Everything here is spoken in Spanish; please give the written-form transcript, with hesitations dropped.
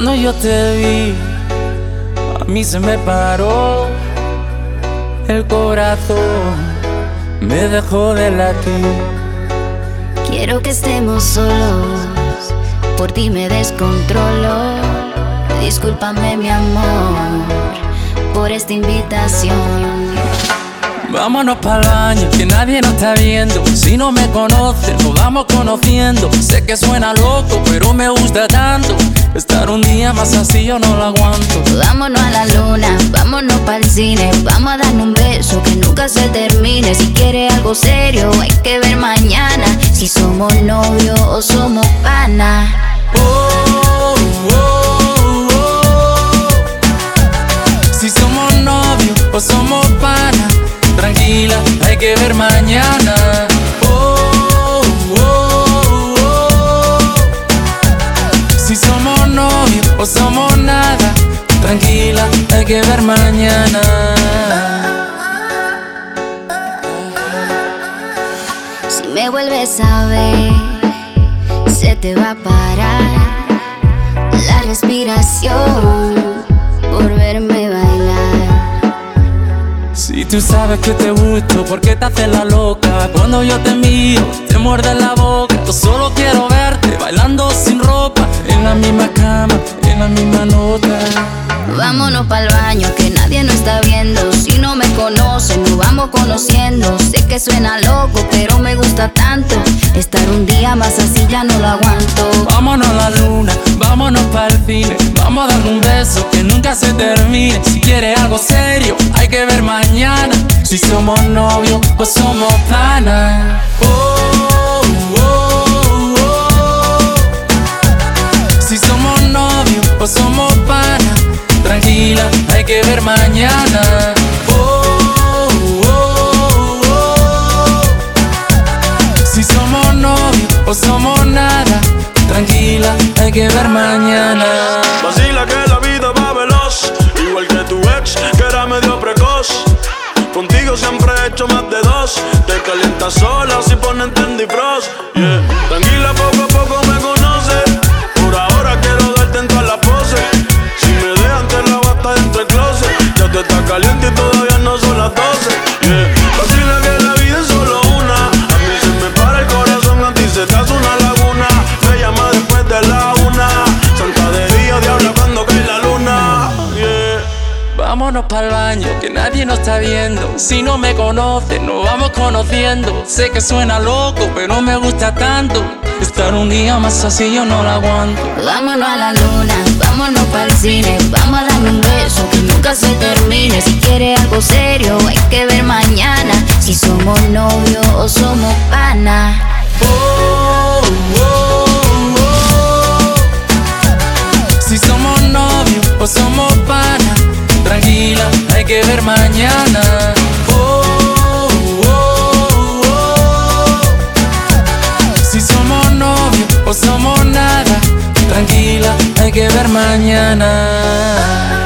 Cuando yo te vi, a mí se me paró el corazón, me dejó de latir. Quiero que estemos solos, por ti me descontrolo. Discúlpame mi amor, por esta invitación. Vámonos pa'l baño, que nadie nos está viendo. Si no me conoces, nos vamos conociendo. Sé que suena loco, pero me gusta tanto. Estar un día más así yo no lo aguanto. Vámonos a la luna, vámonos pa'l cine. Vamos a darnos un beso que nunca se termine. Si quieres algo serio, hay que ver mañana si somos novios o somos pana. Si somos novios o somos pana, tranquila, hay que ver mañana. Si somos novios o somos nada, tranquila, hay que ver mañana. Si me vuelves a ver, se te va a parar la respiración por verme bailar. Si tú sabes que te gusto, ¿por qué te haces la loca? Cuando yo te miro, te muerde la boca. Yo solo quiero verte bailando sin ropa, en la misma cama, en la misma nota. Vámonos pa'l baño, que nadie nos está viendo. Si no me conocen, nos vamos conociendo. Sé que suena loco, pero me gusta tanto. Estar un día más así ya no lo aguanto. Vámonos a la luna, vámonos pa'l cine. Vamos a darle un beso que nunca se termine. Si quieres algo serio, hay que ver mañana si somos novios o somos pana. Si somos novios o somos pana, tranquila, hay que ver mañana. Si somos novios o somos nada, tranquila, hay que ver mañana. Vacila que la vida va veloz, igual que tu ex, que era medio precoz. Contigo siempre he hecho más de dos. Te calientas sola si ponen Trendy Frost, yeah. Tranquila, poco a poco me conoces. Por ahora quiero darte en todas las poses. Si me dejan te la bata dentro del closet. Ya te está caliente y todavía no son las 12, yeah. Vacila que la vida es solo una. A mí se me para el corazón, a ti se te hace una laguna. Me llama después de la 1. Santa de día, diabla cuando cae la luna, yeah. Vámonos pa'l baño, que nadie nos está viendo. Si no me conoces, nos vamos conociendo. Sé que suena loco, pero me gusta tanto. Estar un día más así yo no lo aguanto. Vámonos a la luna, vámonos pa'l cine. Vamos a darle un beso que nunca se termine. Si quieres algo serio, hay que ver mañana si somos novios o somos pana. Si somos novios o somos pana, tranquila, hay que ver mañana. Si somos novios o somos nada, tranquila, hay que ver mañana.